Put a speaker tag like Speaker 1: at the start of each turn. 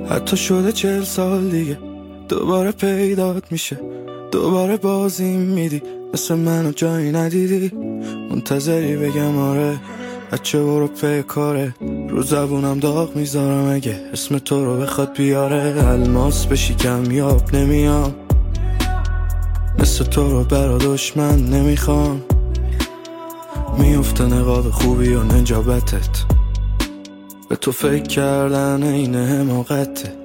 Speaker 1: حتی شده 40 سال دیگه دوباره پیدات میشه، دوباره بازیم میدی، مثل منو جایی ندیدی. منتظری بگم آره بچه برو پی کاره، رو زبونم داغ میذارم اگه اسم تو رو بخواد بیاره. الماس بشی کمیاب نمیام، مثل تو رو برا دشمن نمیخوام. میفته نقاب خوبی و نجابتت، به تو فکر کردن این حماقته.